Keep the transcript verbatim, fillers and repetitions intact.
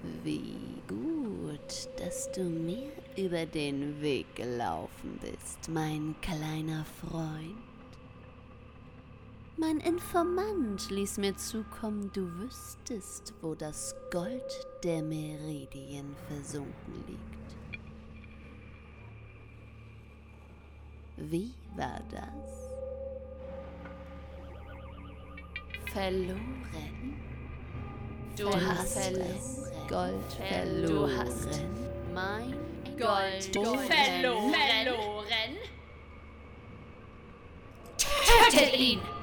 Wie gut, dass du mir über den Weg gelaufen bist, mein kleiner Freund. Mein Informant ließ mir zukommen, du wüsstest, wo das Gold der Meridien versunken liegt. Wie war das? Verloren. Du hast es Gold verloren. Du hast mein Gold verloren. verloren. Tötet ihn!